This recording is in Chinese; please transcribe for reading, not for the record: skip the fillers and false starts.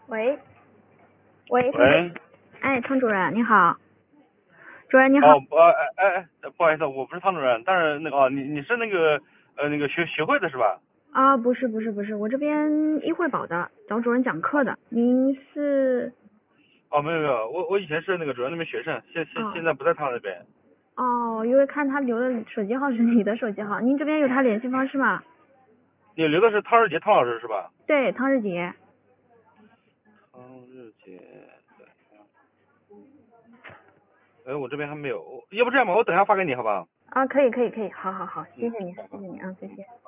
喂，喂，汤主， 喂， 哎，汤主任你好，主任你好。 哦，不好意思，我不是汤主任，但是你是那个学会的是吧？ 啊，不是，我这边医惠保的，找主任讲课的。您是？ 哦，没有，我以前是那个主任那边学生，现哦在不在他那边。 哦，因为看他留的手机号是你的手机号，您这边有他联系方式吗？ 你留的是汤日杰汤老师是吧？ 对，汤日杰。 汤日杰，我这边还没有，要不这样吧，我等一下发给你好不好？ 啊，可以，好，谢谢你， 好好， 谢谢你啊，谢谢。